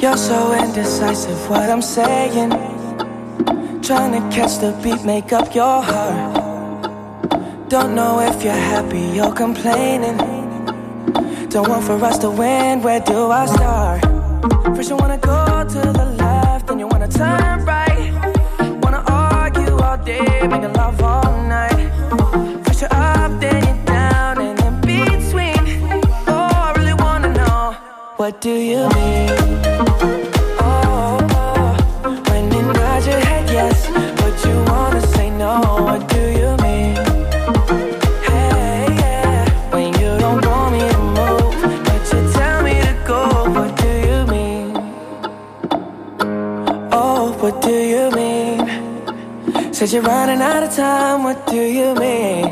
You're so indecisive, what I'm saying. Trying to catch the beat, make up your heart. Don't know if you're happy or complaining. Don't want for us to win, where do I start? First you wanna go to the left, then you wanna turn right. Wanna argue all day, making love all night. First you're up, then you're down, and in between. Oh, I really wanna know, what do you mean? Oh, when you nod your head yes, but you wanna say no, what do you mean? Hey, yeah, when you don't want me to move, but you tell me to go, what do you mean? Oh, what do you mean? Said you're running out of time, what do you mean?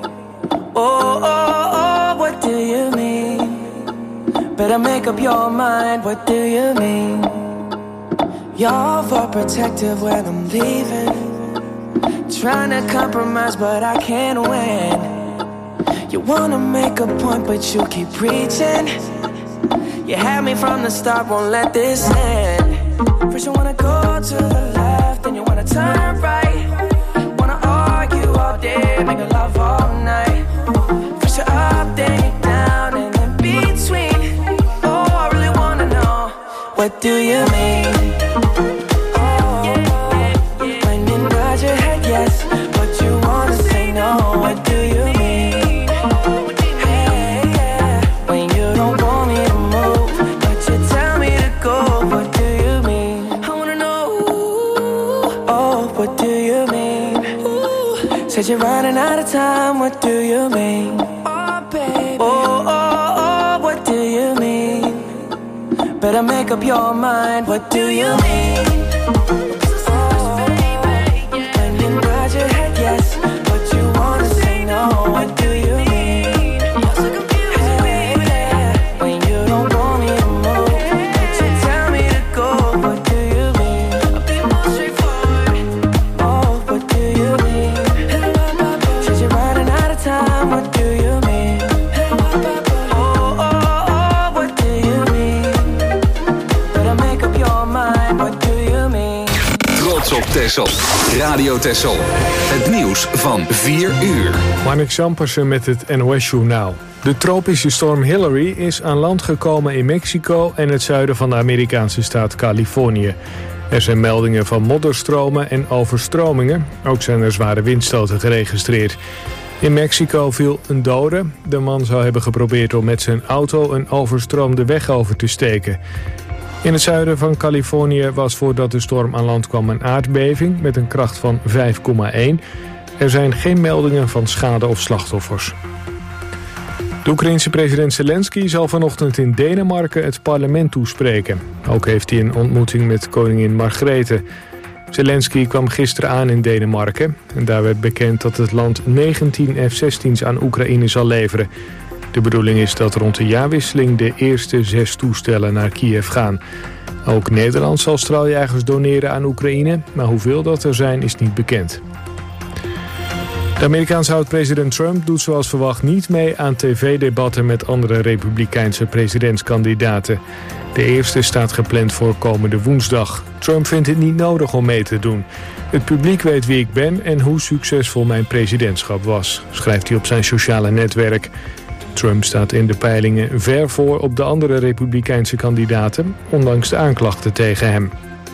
Oh, oh, oh, what do you mean? Better make up your mind, what do you mean? You're overprotective when I'm leaving. Trying to compromise, but I can't win. You wanna make a point, but you keep preaching. You had me from the start, won't let this end. First you wanna go to the left, then you wanna turn right. Wanna argue all day, make love all night. First you're up, then you're down, and in between. Oh, I really wanna know, what do you mean? Oh, when you nod your head yes, but you wanna say no, what do you mean? Hey, yeah, when you don't want me to move, but you tell me to go, what do you mean? I wanna know, oh, what do you mean? Said you're running out of time, what do you mean? Oh, baby. Oh, oh, oh, what do you mean? Better make up your mind, what do you mean? Oh, when you nod your head yes, but you wanna say no, what do you mean? Hey, yeah, when you don't want me to move, but you tell me to go, what do you mean? I'll be more straightforward. Oh, what do you mean? Said you're running out of time, what do you mean? Oh, oh, oh, what do you mean? Better make up your mind, what do you mean? Trots op Texel. Radio Texel. Het nieuws van 4 uur. Marnik Zampersen met het NOS-journaal. De tropische storm Hillary is aan land gekomen in Mexico en het zuiden van de Amerikaanse staat Californië. Er zijn meldingen van modderstromen en overstromingen. Ook zijn er zware windstoten geregistreerd. In Mexico viel een dode. De man zou hebben geprobeerd om met zijn auto een overstroomde weg over te steken. In het zuiden van Californië was voordat de storm aan land kwam een aardbeving met een kracht van 5,1. Er zijn geen meldingen van schade of slachtoffers. De Oekraïense president Zelensky zal vanochtend in Denemarken het parlement toespreken. Ook heeft hij een ontmoeting met koningin Margrethe. Zelensky kwam gisteren aan in Denemarken. En daar werd bekend dat het land 19 F-16's aan Oekraïne zal leveren. De bedoeling is dat rond de jaarwisseling de eerste 6 toestellen naar Kiev gaan. Ook Nederland zal straaljagers doneren aan Oekraïne, maar hoeveel dat er zijn is niet bekend. De Amerikaanse oud-president Trump doet zoals verwacht niet mee aan tv-debatten met andere republikeinse presidentskandidaten. De eerste staat gepland voor komende woensdag. Trump vindt het niet nodig om mee te doen. Het publiek weet wie ik ben en hoe succesvol mijn presidentschap was, schrijft hij op zijn sociale netwerk. Trump staat in de peilingen ver voor op de andere republikeinse kandidaten, ondanks de aanklachten tegen hem.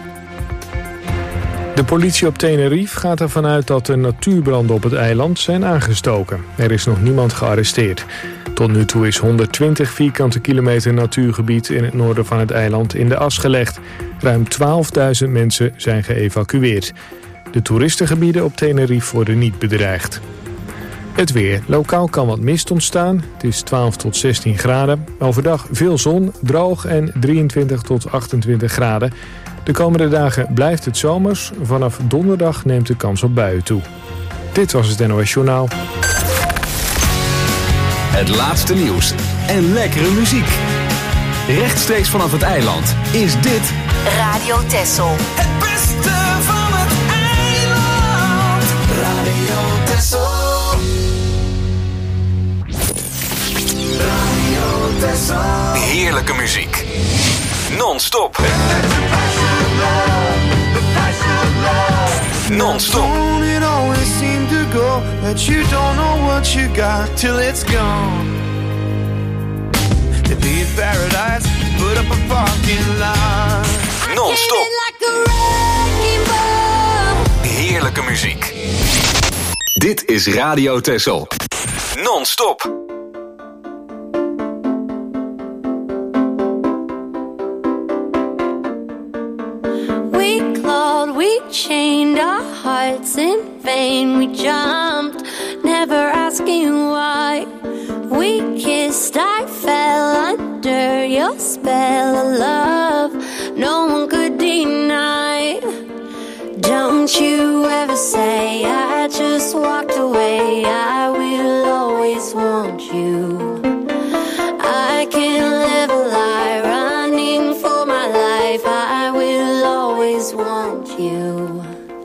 De politie op Tenerife gaat ervan uit dat de natuurbranden op het eiland zijn aangestoken. Er is nog niemand gearresteerd. Tot nu toe is 120 vierkante kilometer natuurgebied in het noorden van het eiland in de as gelegd. Ruim 12.000 mensen zijn geëvacueerd. De toeristengebieden op Tenerife worden niet bedreigd. Het weer. Lokaal kan wat mist ontstaan. Het is 12 tot 16 graden. Overdag veel zon, droog en 23 tot 28 graden. De komende dagen blijft het zomers. Vanaf donderdag neemt de kans op buien toe. Dit was het NOS Journaal. Het laatste nieuws en lekkere muziek. Rechtstreeks vanaf het eiland is dit Radio Texel. Het beste van het eiland. Radio Texel. Radio Texel. heerlijke muziek. Non-stop. Non-stop. It always seems to go that you don't know what you got till it's gone. To be in paradise, put up a parking lot. Non-stop. Heerlijke muziek. Dit is Radio Texel. Non-stop. We clawed, we chained our hearts in vain. We jumped, never asking why. We kissed, I fell under your spell of love. No one could deny. Don't you ever say I just walked away. I will always want you. I can't live a lie running for my life. I will always want you.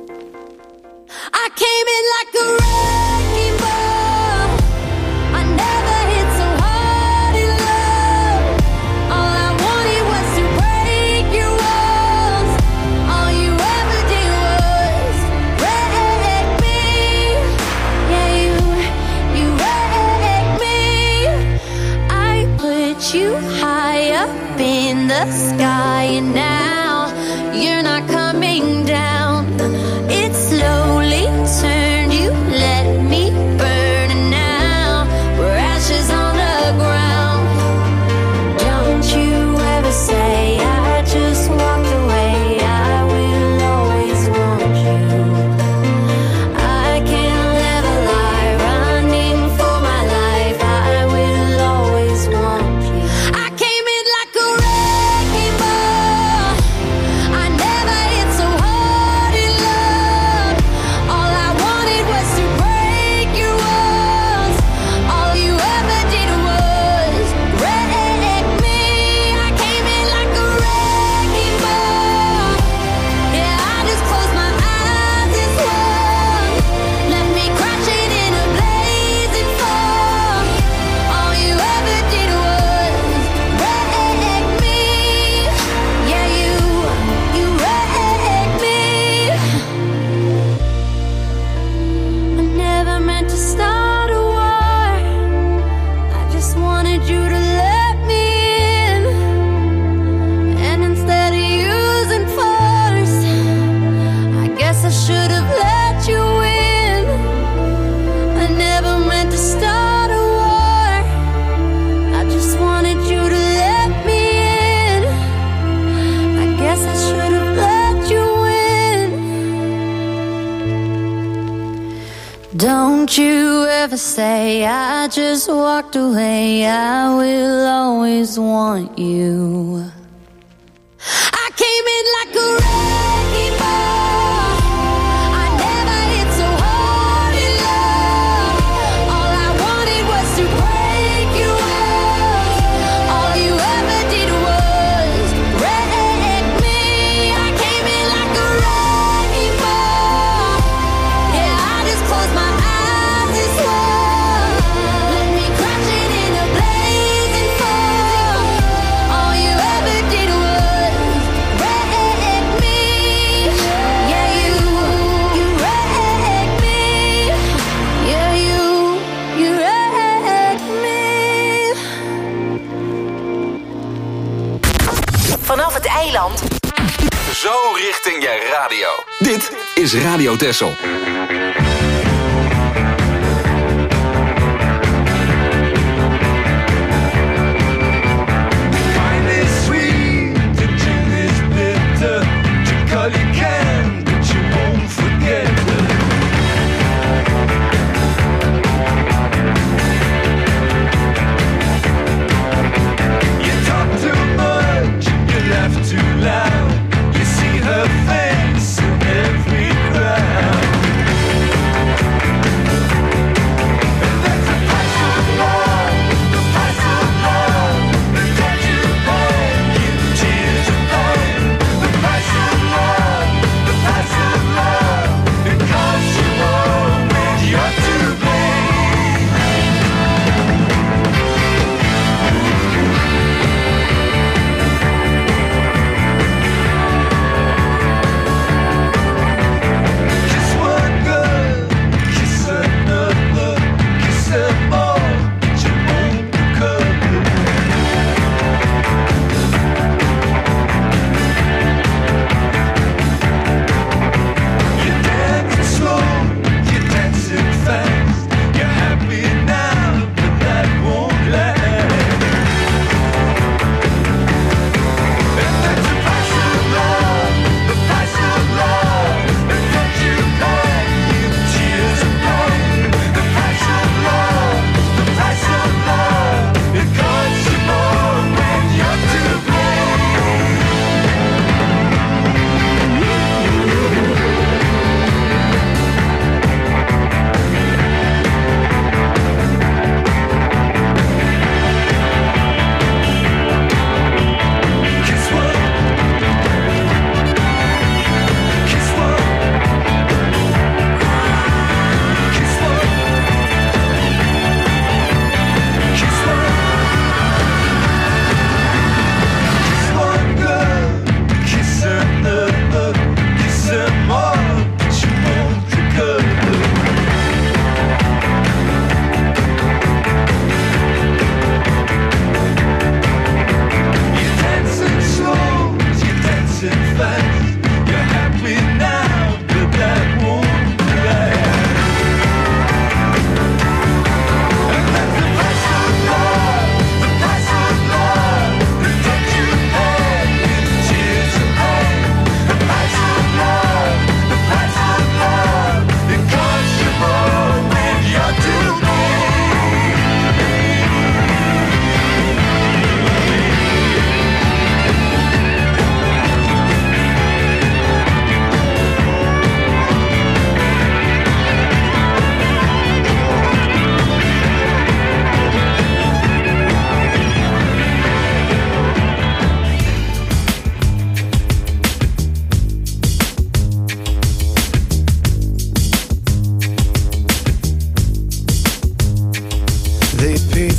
I came in like a wrecking ball. I never hit so hard in love. All I wanted was to break your walls. All you ever did was wreck me. Yeah, you wrecked me. I put you high up in the sky, and now you're not coming down. It slowly turned, you let me burn, and now we're ashes on the ground. Don't you ever say I just walked away. I will always want you. I can't live a lie running for my life. I will always want you. I came in like a wrecking ball. I never hit so hard in love. All I wanted was to break your walls. All you ever did was wreck me. I came in like a wrecking ball. Yeah, I just closed my eyes and swung. Left me crashing in a blazing fall. All you ever did was wreck me. Yeah, you wrecked me. I never meant to start a war. I just wanted you to let me in. And instead of using force, I guess I should have let you in. I never meant to start a war. I just wanted you to let me in. I guess I should have let you in. Don't you ever say I just walked away. I will always want you. I came in like a wrecking ball. I never hit so hard in love. All I wanted was to break your walls. All you ever did was wreck me. I came in like a wrecking ball. Yeah, I just closed my eyes and swung. Let me crashing in a blazing fall. All you ever did was wreck me. Yeah, you wrecked me. Yeah, you wrecked me. Vanaf het eiland. Zo richting je radio. Dit is Radio Texel. Wine is sweet, to gin is bitter. To call you can, but you won't forget her. You talk too much, you laugh too loud. You see her face in every crowd.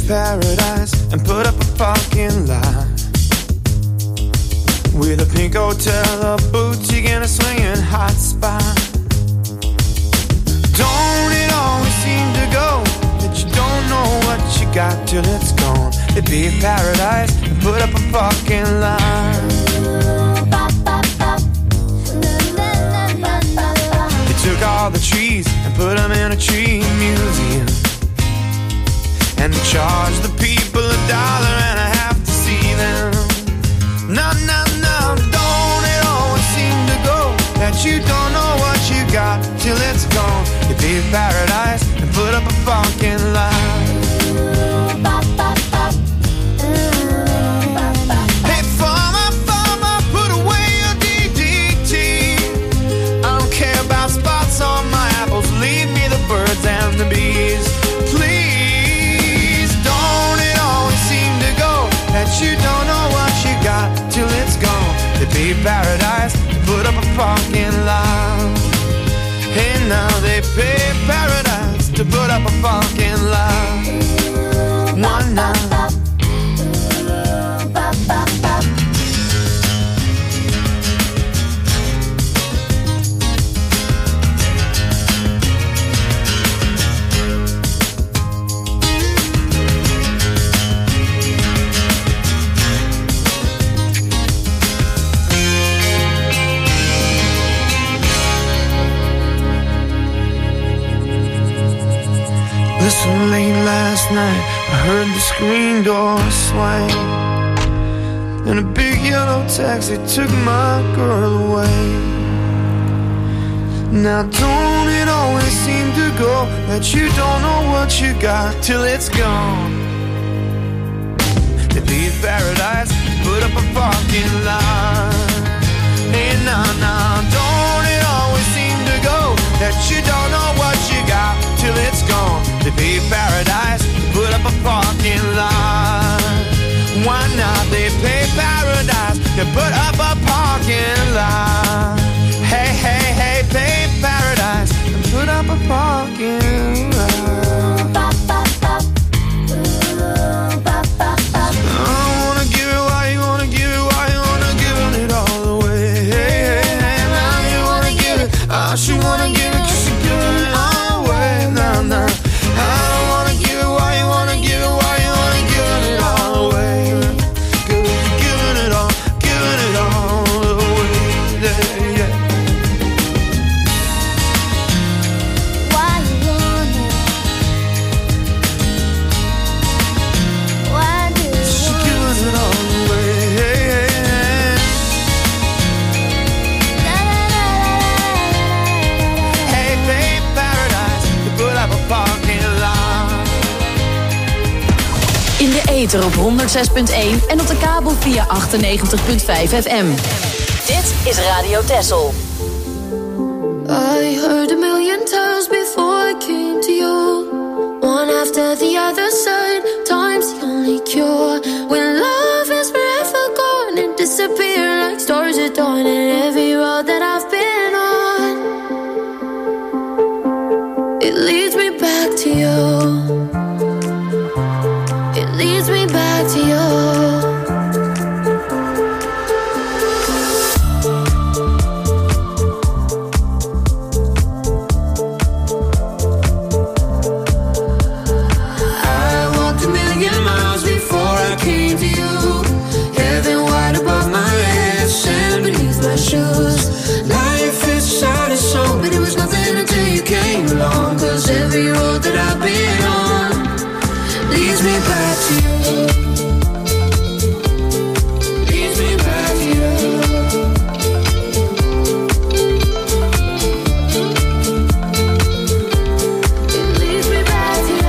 paradise and put up a parking lot with a pink hotel, a boutique, and a swinging hot spot. Don't it always seem to go that you don't know what you got till it's gone? It'd be a paradise and put up a parking lot. They took all the trees and put them in a tree museum, and they charged the people $1.50 to see them. No, no, no, don't it always seem to go that you don't know what you got till it's gone? It'd be a paradise and put up a parking lot. Hey, farmer, put away your DDT. I don't care about spots on my apples, leave me the birds and the bees. Please, don't it always seem to go that you don't know what you got till it's gone? It'd be paradise, put up a parking lot. Hey, now they pay paradise to put up a parking lot. One night. Listen, late last night I heard the screen door swing, and a big yellow taxi took my girl away. Now don't it always seem to go that you don't know what you got till it's gone? It'd be a paradise, put up a parking lot. Hey, nah, nah, don't it always seem to go that you don't know what you got till it's gone? To be paradise, put up a parking lot. Why not? They pay paradise to put up a parking lot. Hey, hey, hey, pay paradise and put up a parking lot. I wanna give it, why you wanna give it, why you wanna give it all away? Hey, hey, hey, now you wanna give it, I should wanna give it, 'cause you're giving it all away. Nah, nah. I don't wanna give it, why you wanna give it, why you wanna give it all away? Cause you're giving it all away, yeah, yeah. Why you want it? Why do you She's giving it all away, hey, hey, hey. Hey, babe, paradise, to put up a parking lot. In de ether op 106.1 en op de kabel via 98.5 FM. Dit is Radio Texel. I heard a million times before I came to you. One after the other said, time's the only cure. When love is forever gone and disappear like stars at dawn. And every road that I've been on, it leads me back to you. It leads me back to you. Life is sad and so, but it was nothing until you came along. 'Cause every road that I've been on leads me back to you. Leads me back to you. It leads me back to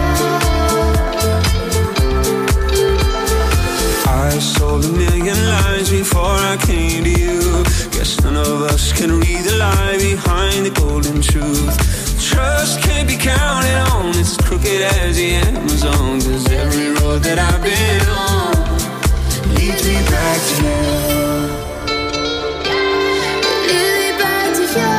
you. I sold a million lies before I came to you. Guess none of us can read the lie behind the golden truth. Trust can't be counted on, it's as crooked as the Amazon. 'Cause every road that I've been on leads me back to you. Leads me back to you.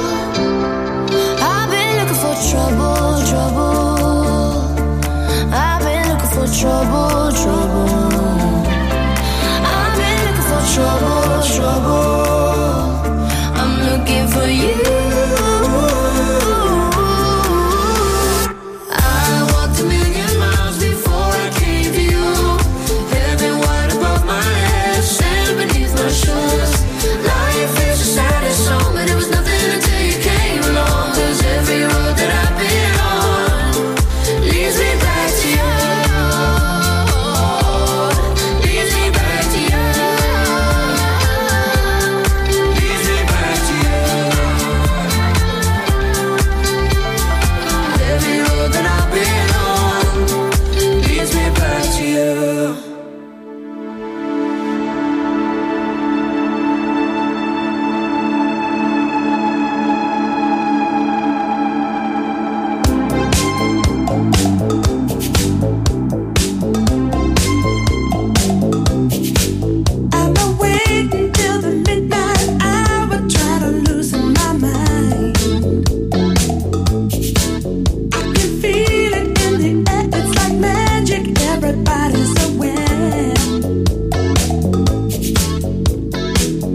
I've been looking for trouble, trouble.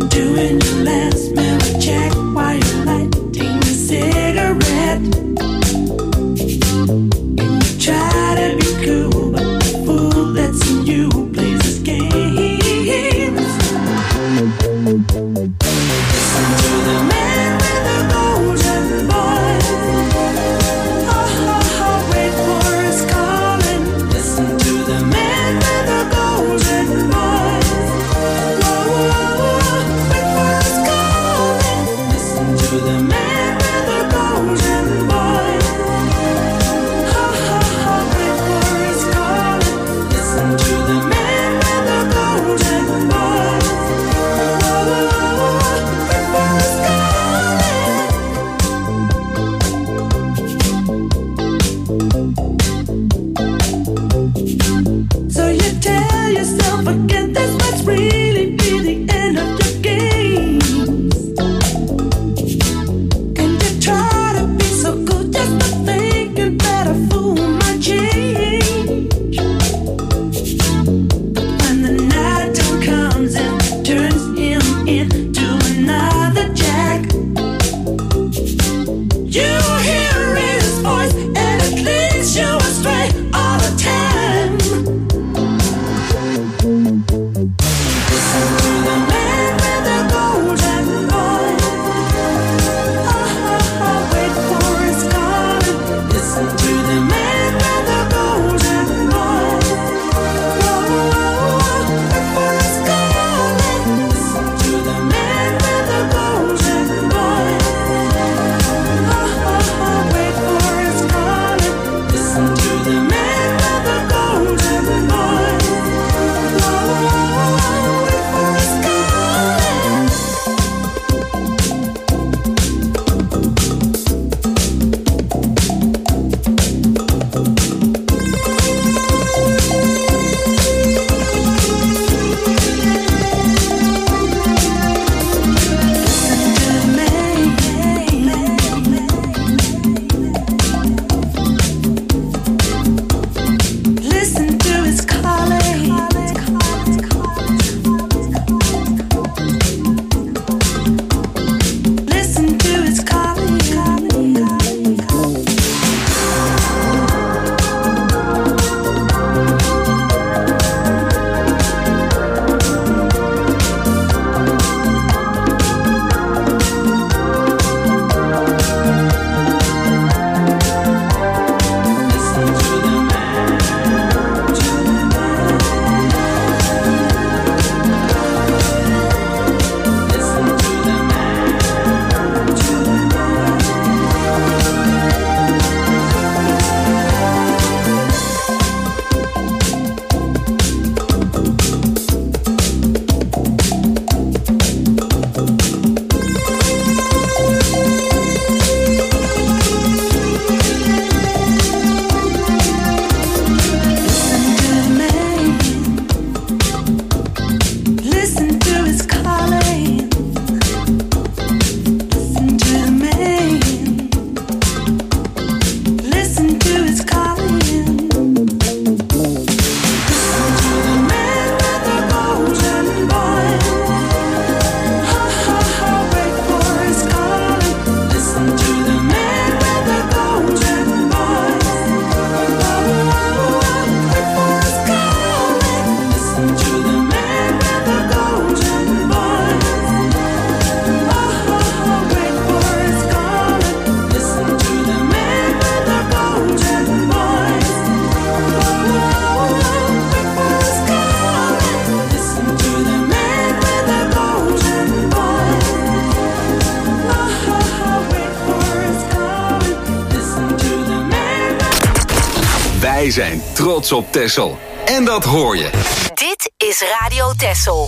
Wij zijn trots op Texel. En dat hoor je. Dit is Radio Texel.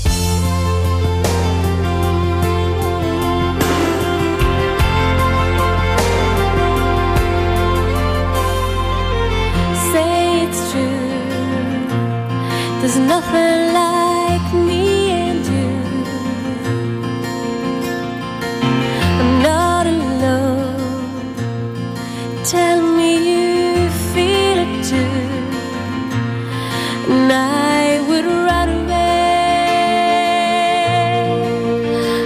Say it's true. There's nothing like me and you. I'm not alone. Tell me you feel it too. And I would run away.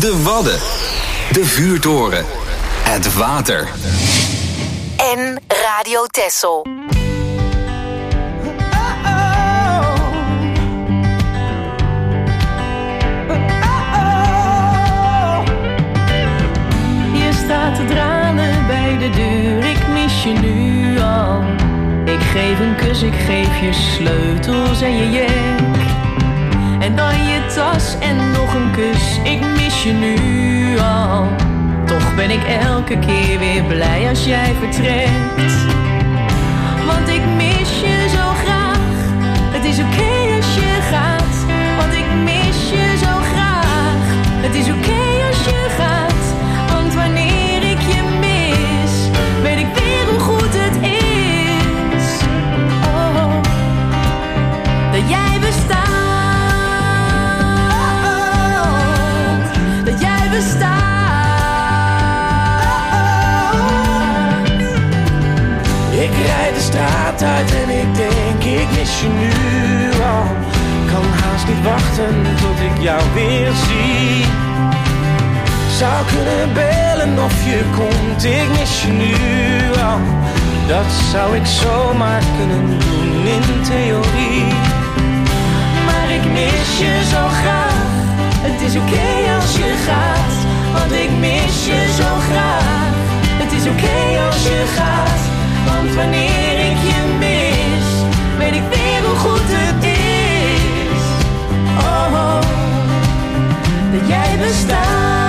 De Wadden. De vuurtoren. Het water. En Radio Texel. Je staat te tranen bij de deur, ik mis je nu al. Ik geef een kus, ik geef je sleutels en je jek. En dan je tas en nog een kus, ik mis je nu al. Toch ben ik elke keer weer blij als jij vertrekt. Want ik mis je zo graag, het is oké als je gaat. Want ik mis je zo graag, het is oké als je gaat. Want wanneer ik je mis, weet ik weer hoe goed het is. Oh, dat jij bestaat. Dat jij bestaat. Ik rijd de straat uit en ik denk, ik mis je nu al. Kan haast niet wachten tot ik jou weer zie. Zou kunnen bellen of je komt, ik mis je nu al. Dat zou ik zomaar kunnen doen in theorie. Maar ik mis je zo graag, het is oké als je gaat. Want ik mis je zo graag, het is oké als je gaat. Want wanneer ik je mis, weet ik weer hoe goed het is. Oh, dat jij bestaat.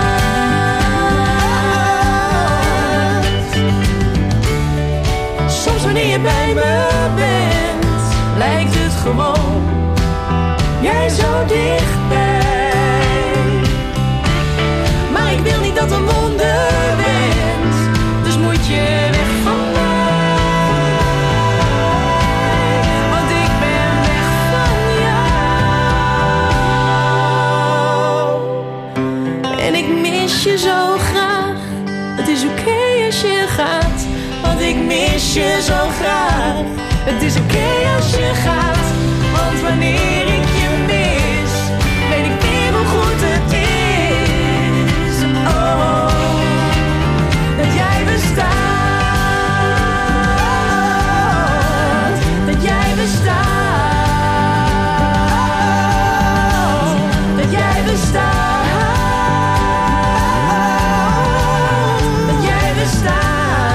Soms wanneer je bij me bent, lijkt het gewoon, jij zo dichtbij. Maar ik wil niet dat een wonder bent, dus moet je weg van mij. Want ik ben weg van jou. En ik mis je zo graag, het is oké als je gaat. Want ik mis je zo graag, het is oké als je gaat. Want wanneer ik je mis, weet ik weer hoe goed het is. Oh, dat jij bestaat. Dat jij bestaat. Dat jij bestaat. Dat jij bestaat.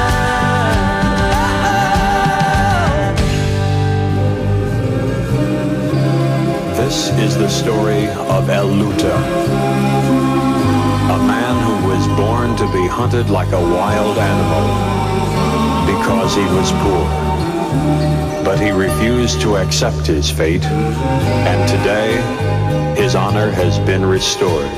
This is the story of El Luta, a man who was born to be hunted like a wild animal because he was poor. But he refused to accept his fate, and today his honor has been restored.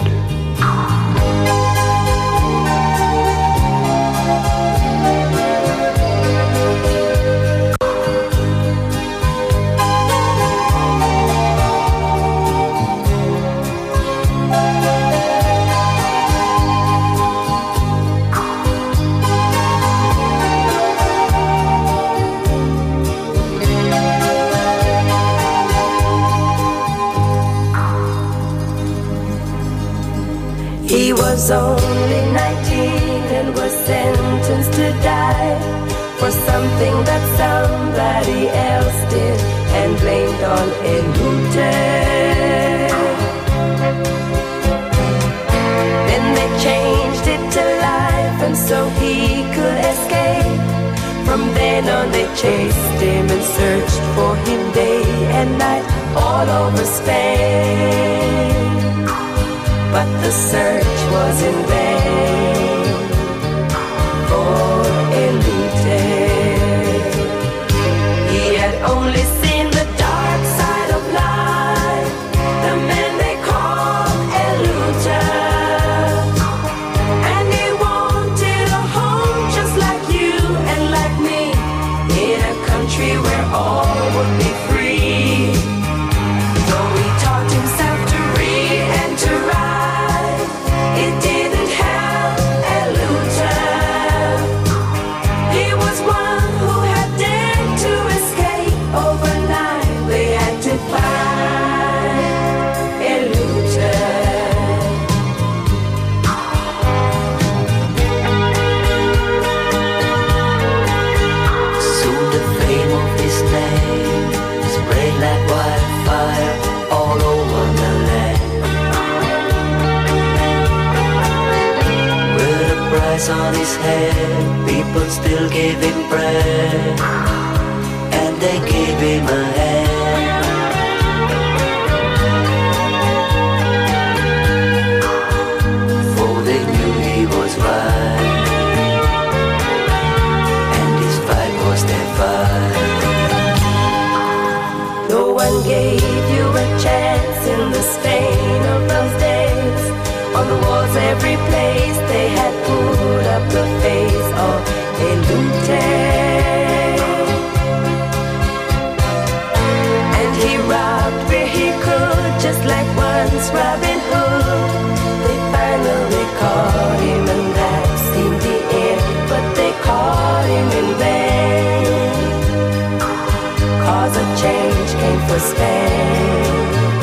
He was only 19 and was sentenced to die for something that somebody else did and blamed on Elute. Then they changed it to life and so he could escape. From then on they chased him and searched for him day and night all over Spain. But the search was in vain for Elute. He had only seen the dark side of life, the man they called Elute. And he wanted a home just like you and like me, in a country where all would be free. Though he taught himself to read and to write, it didn't help. on his head, people still gave him bread, and they gave him a hand. For they knew he was right, and his vibe was their vibe. No one gave you a chance in the Spain of those days. On the walls every place they had put up the face of a lunatic. And he robbed where he could, just like once Robin Hood. They finally caught him and that seemed the end, but they caught him in vain. 'Cause a change came for Spain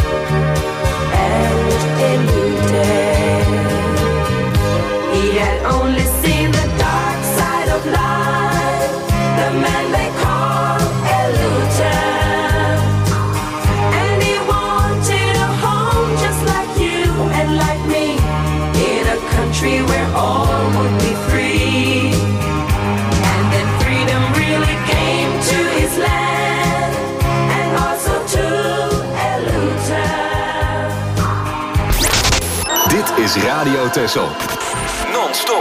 and a new day. He had only seen the dark side of life, the man they call a looter. And he wanted a home just like you and like me, in a country where all would be free. And then freedom really came to his land, and also to a looter. Dit is Radio Texel. Non-stop.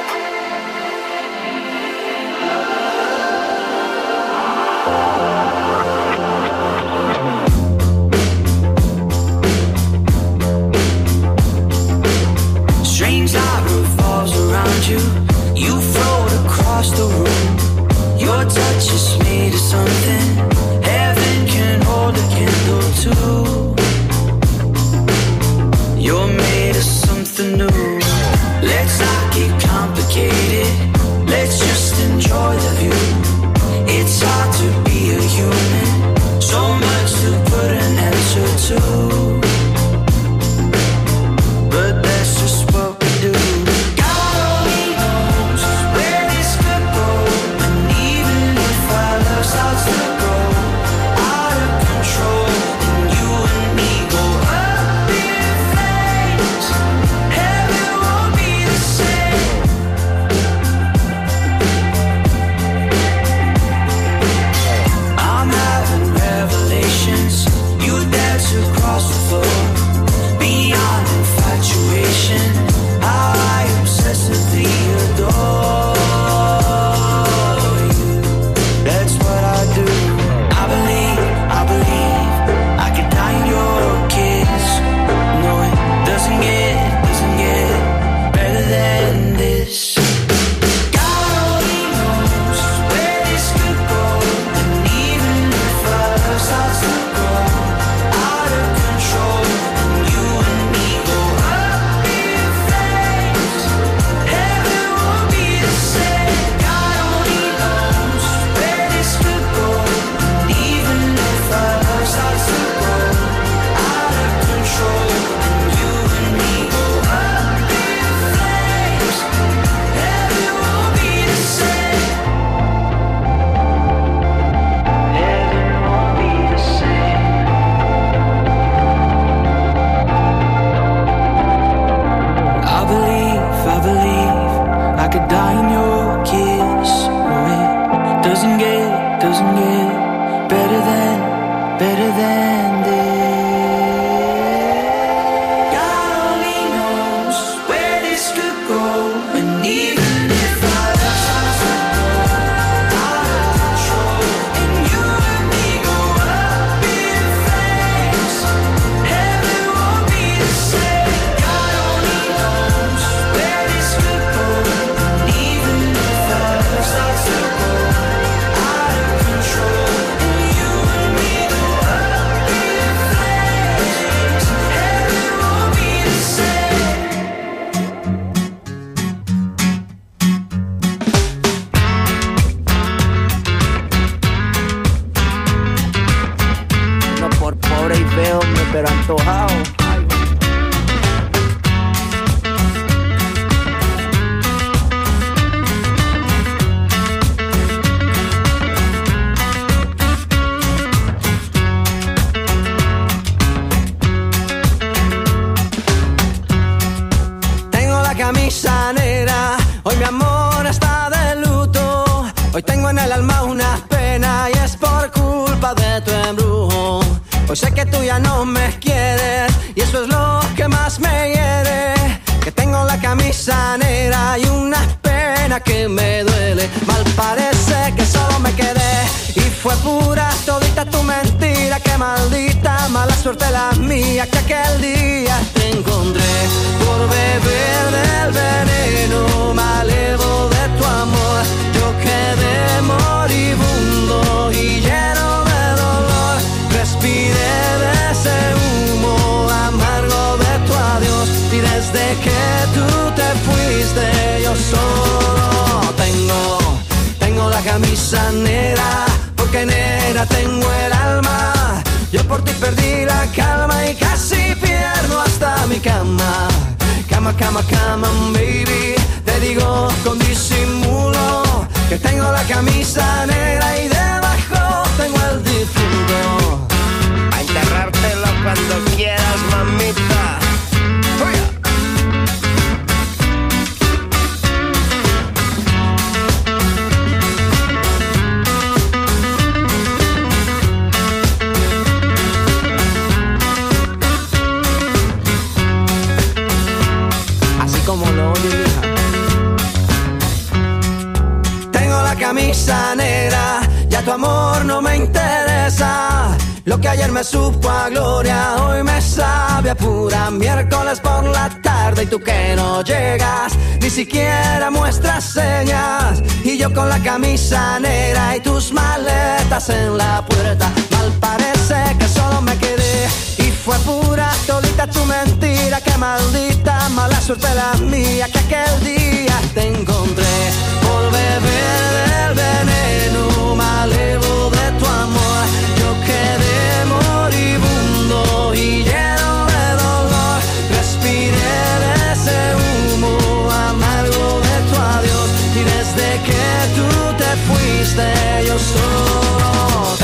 Strange light revolves around you. You float across the room. Your touch is made of something heaven can hold a candle to. You're made of something new. Let's not get complicated. Let's just enjoy the view. It's hard to be a human. So much to put an answer to. But that's just what we do. God only knows where this could go. And even if our love starts to go out of control, then you and me go up in flames. Heaven en el alma una pena y es por culpa de tu embrujo. Hoy sé que tú ya no me quieres y eso es lo que más me hiere. Que tengo la camisa negra y una pena que me duele. Mal parece que solo me quedé y fue pura todita tu mentira. Qué maldita mala suerte la mía que aquel día te encontré. Por beber del veneno malevo de tu amor, yo quedé moribundo y lleno de dolor. Respiré de ese humo amargo de tu adiós y desde que tú te fuiste yo solo tengo la camisa negra, porque negra tengo el alma. Yo por ti perdí la calma y casi pierdo hasta mi cama. Cama, cama, cama, baby, te digo con disimulo que tengo la camisa negra y debajo tengo el difunto. A enterrártelo cuando quieras, mamita. Como lo oye, tengo la camisa negra, ya tu amor no me interesa. Lo que ayer me supo a gloria, hoy me sabe a pura. Miércoles por la tarde y tú que no llegas, ni siquiera muestras señas. Y yo con la camisa negra y tus maletas en la puerta. Mal parece que solo me quedé y fue pura todita tu mentira. Qué maldita mala suerte la mía que aquel día te encontré. Por beber del veneno malevo de tu amor, yo quedé moribundo y lleno de dolor. Respiré de ese humo amargo de tu adiós y desde que tú te fuiste yo solo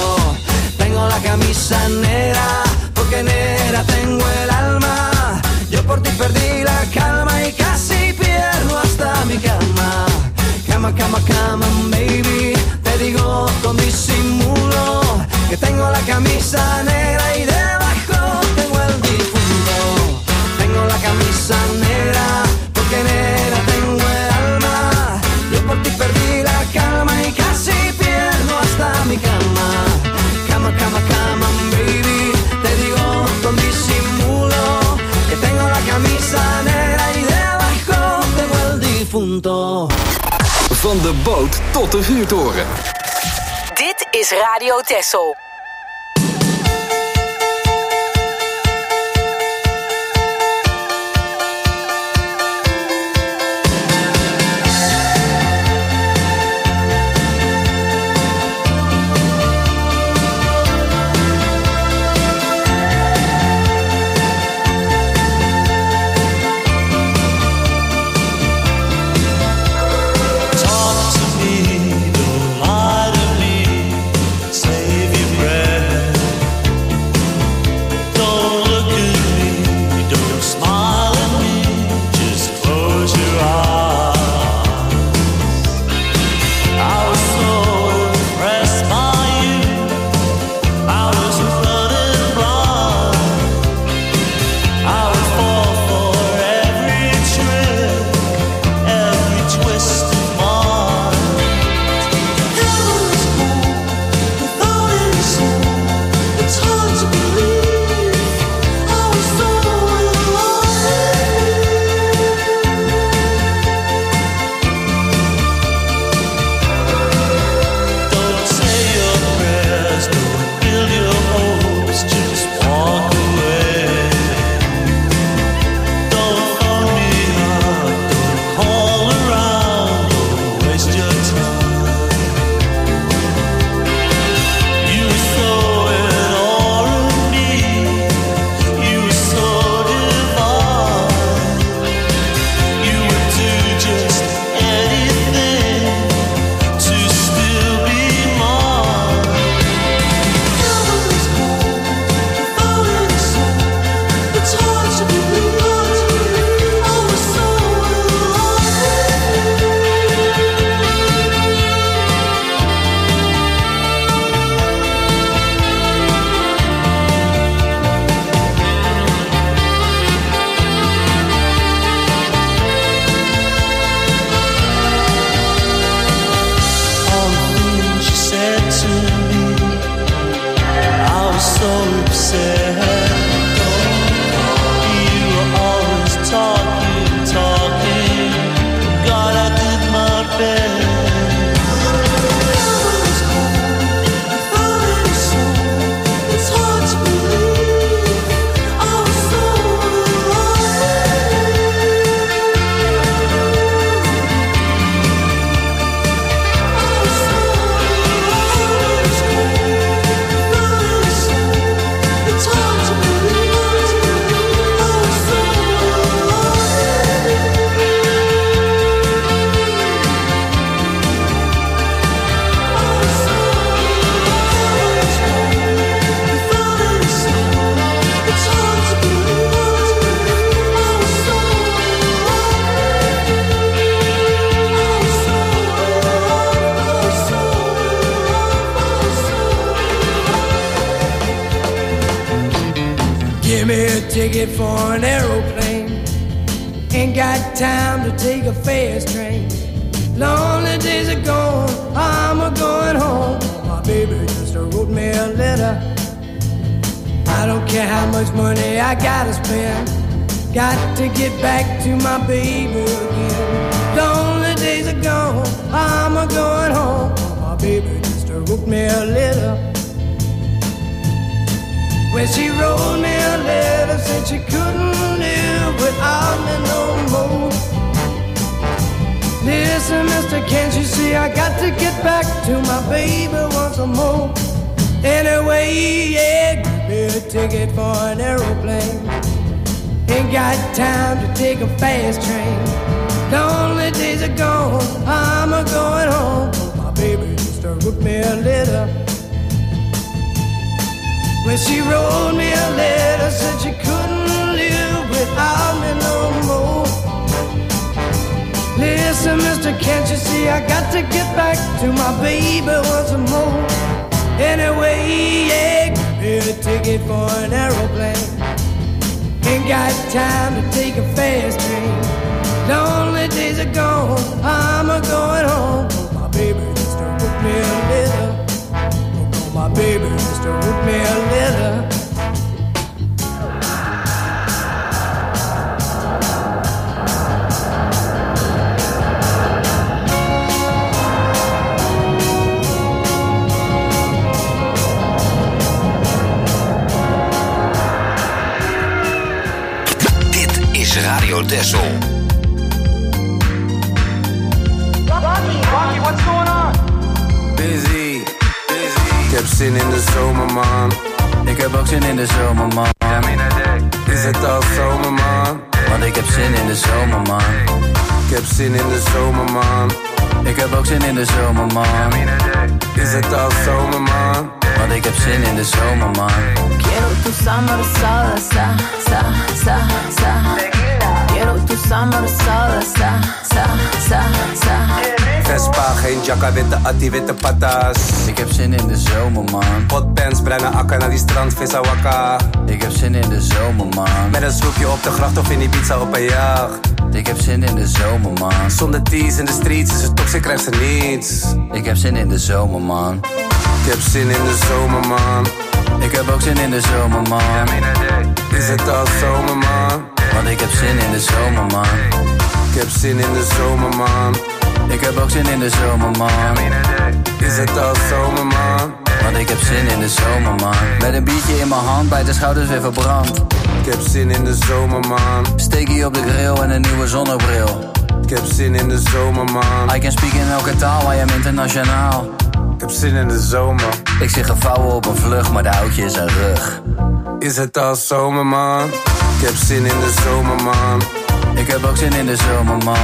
tengo la camisa negra, porque negra tengo el alma. Yo por ti perdí la calma y casi pierdo hasta mi cama. Cama, cama, cama, baby, te digo con disimulo que tengo la camisa negra y debajo tengo el difunto. Tengo la camisa negra, porque negra tengo el alma. Yo por ti perdí la calma y casi pierdo hasta mi cama. Cama, cama, cama, baby, te digo con disimulo que tengo la camisa negra y debajo tengo el difunto. Van de boot tot de vuurtoren. Dit is Radio Texel. Talk to me, don't lie to me. Save your breath. ticket for an aeroplane. Ain't got time to take a fast train. Lonely days are gone, I'm a-going home. My baby just wrote me a letter. I don't care how much money I gotta spend. Got to get back to my baby again. Lonely days are gone, I'm a-going home. My baby just wrote me a letter. When she wrote me a letter, said she couldn't live without me no more. Listen, mister, can't you see I got to get back to my baby once more. Anyway, yeah, give me a ticket for an aeroplane. Ain't got time to take a fast train. Lonely days are gone, I'm a-going home. My baby just wrote me a letter. When she wrote me a letter, said she couldn't live without me no more. Listen, mister, can't you see I got to get back to my baby once more. Anyway, yeah, give me a ticket for an aeroplane. Ain't got time to take a fast train. Lonely days are gone, I'm a-going home. My baby just wrote me a letter. My baby just wrote me a letter. Dit is Radio Texel. Rocky, what's going on? Busy. Ik heb zin in de zomer, man. Ik heb ook zin in de zomer, man. Is het al zomer, man? Want ik heb zin in de zomer, man. Ik heb zin in de zomer, man. Ik heb ook zin in de zomer, man. Is het al zomer, man? Want ik heb zin in de zomer, man. Quiero tu summer salsa, sa, sa, sa. Quiero tu summer salsa, sa, sa, sa. Vespa, geen jacka, witte atti, witte patas. Ik heb zin in de zomer, man. Hotpants, bruine akka naar die strand, vissa wakka. Ik heb zin in de zomer, man. Met een swoepje op de gracht of in Ibiza op een jacht. Ik heb zin in de zomer, man. Zonder tees in de streets is het toxic, krijgt ze niets. Ik heb zin in de zomer, man. Ik heb zin in de zomer, man. Ik heb ook zin in de zomer, man. Is het al zomer, man? Want ik heb zin in de zomer, man. Ik heb zin in de zomer, man. Ik heb ook zin in de zomer, man. Is het al zomer, man? Want ik heb zin in de zomer, man. Met een biertje in mijn hand, bij de schouders weer verbrand. Ik heb zin in de zomer, man. Steakie op de grill en een nieuwe zonnebril. Ik heb zin in de zomer, man. I can speak in elke taal, I am internationaal. Ik heb zin in de zomer. Ik zie gevouwen op een vlucht, maar de houtje is een rug. Is het al zomer, man? Ik heb zin in de zomer, man. Ik heb ook zin in de zomer, man.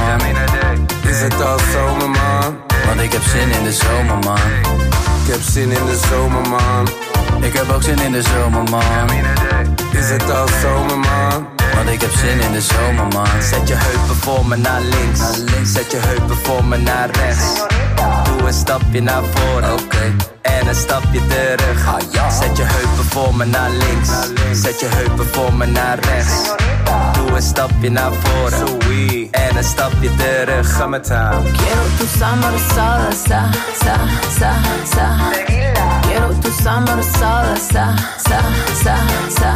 Is het al zomer, man? Want ik heb zin in de zomer, man. Ik heb zin in de zomer, man. Ik heb ook zin in de zomer, man. Is het al zomer, man? Want ik heb zin in de zomer, man. Zet je heupen voor me naar links. Zet je heupen voor me naar rechts. Doe een stapje naar voren. En een stapje terug. Zet je heupen voor me naar links. Zet je heupen voor me naar rechts. Doe een stapje naar voren. En een stapje terug. Ga met haar. Quiero tu summer salsa, sa, sa, sa. Quiero tu summer salsa, sa, sa, sa.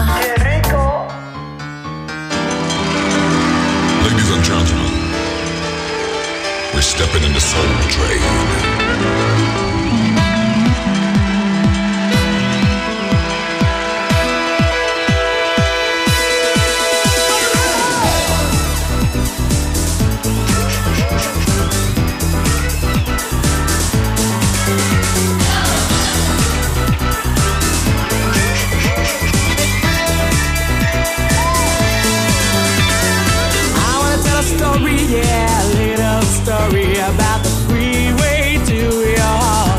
Ladies and gentlemen, we're stepping in the soul train. Yeah, a little story about the freeway to your heart.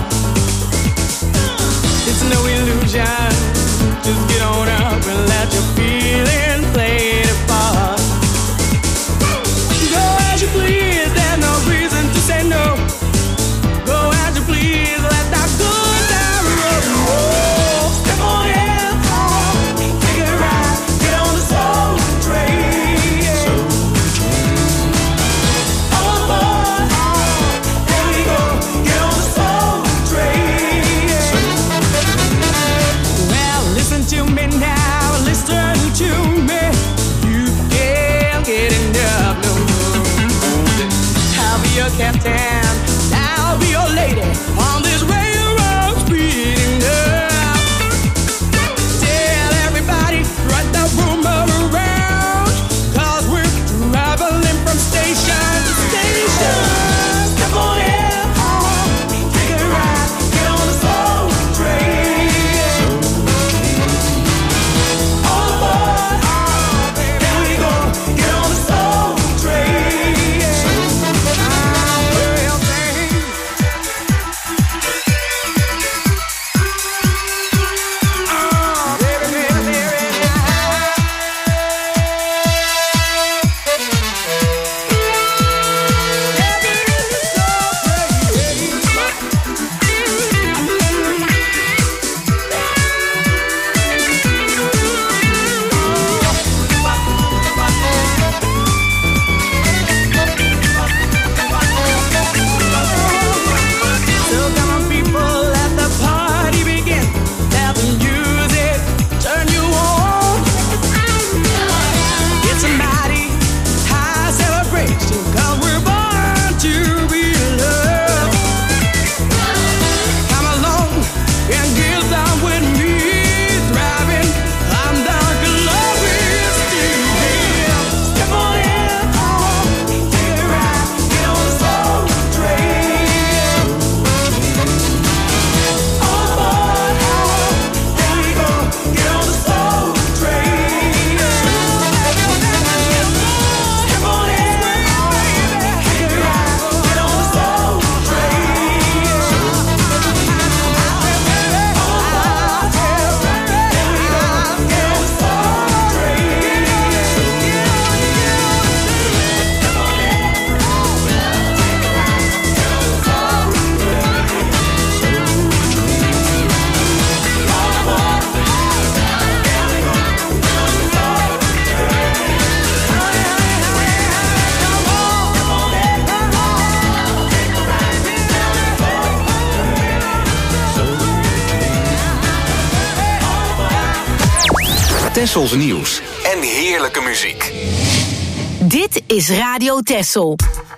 Tessels nieuws en heerlijke muziek. Dit is Radio Tessel.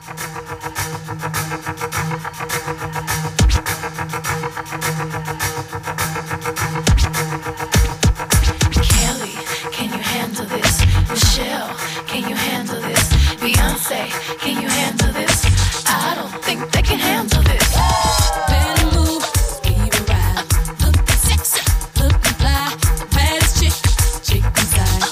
Kelly, can you handle this? Michelle, can you handle this? Beyonce, can you handle this? I don't think they can handle this. Better move, give a ride. Looking sexy, looking fly. The baddest chick inside.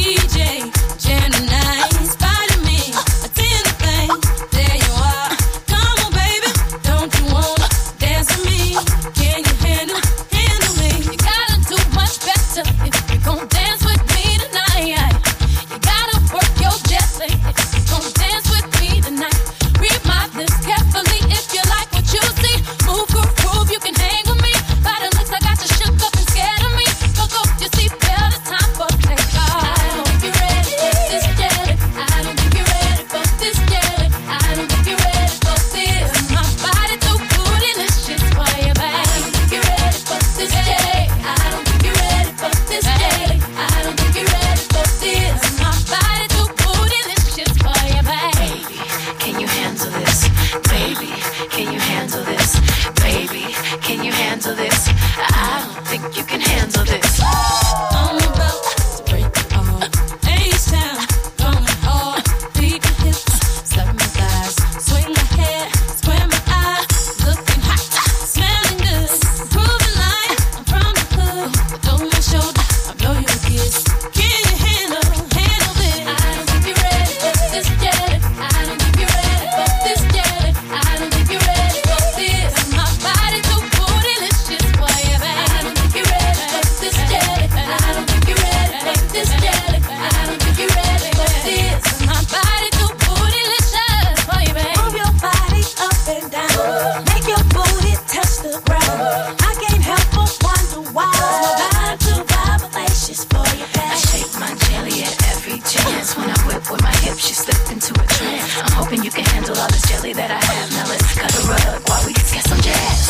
DJ, Gemini, inspired me. Attend the thing, there you are. Come on, baby, don't you wanna dance with me? Can you handle me? You gotta do much better if you're gonna dance with me tonight. You gotta work your jelly if you're gonna dance with me tonight. Read my lips carefully if you like what you see. Move, groove, you can hang with me. By the looks, I got you shook up and scared of me. Look up your seatbelt, it's time for takeoff. I don't think you're ready for this jelly. I don't think you're ready for this jelly. I don't think you're ready for this. My body too bootylicious for you, babe. I don't think you're ready for this jelly. I don't think you're ready for this jelly. I don't think you're ready for this. My body too bootylicious for you, babe. Can you handle this? Baby, can you handle this? Baby, can you handle this? I don't think you can handle this. I'm about to break it all. H-Town, going hard. Beat my hips, slap my thighs. Swing my hair, square my eyes. Looking hot, smelling good. Proving like I'm from the hood. Over my shoulder, I blow you a kiss. Can you handle this? I don't think you're ready for this jelly. I don't think you're ready for this jelly. I don't think you're ready for this. My body too bootylicious for you, babe. I don't think you're ready for this jelly. I don't think you're ready for this jelly. I don't think you're ready for this. My body too bootylicious for you, babe. Move your body up and down. Make your booty touch the ground. I can't help but wonder why. My body too vibraticious for you, babe. I shake my jelly at every chance. When I whip with my hips, you slip into a trance. I'm hoping you can handle all this jelly that I have. Now let's cut a rug while we get some jazz.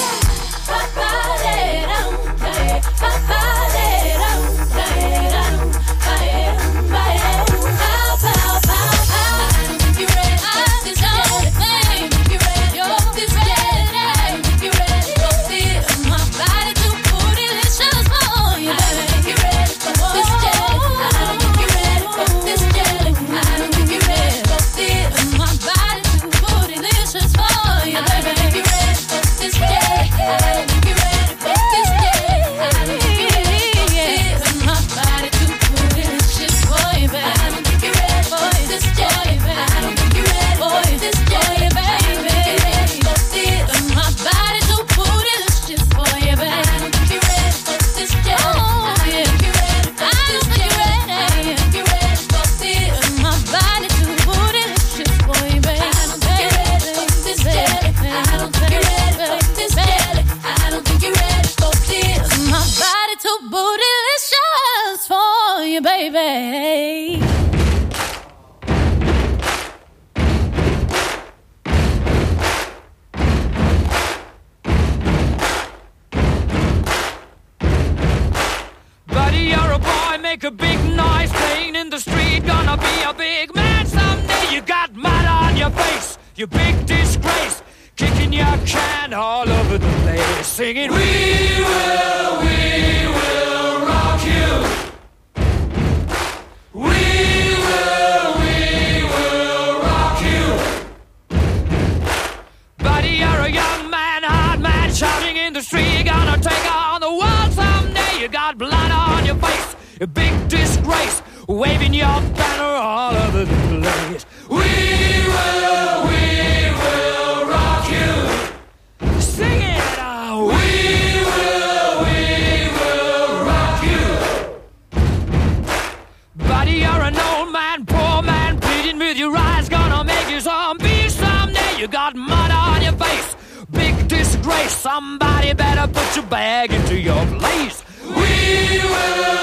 Baby. Buddy, you're a boy, make a big noise playing in the street. Gonna be a big man someday. You got mud on your face, you big disgrace. Kicking your can all over the place, singing, we will rock you. We will rock you. Buddy, you're a young man, hard man, shouting in the street. You're gonna take on the world someday. You got blood on your face, a big disgrace, waving your banner all over the place. We will rock you. Sing it out. We will rock you. Buddy, you're an old man, poor man, pleading with your eyes, gonna make you zombie someday. You got mud on your face, big disgrace. Somebody better put your bag into your place. We will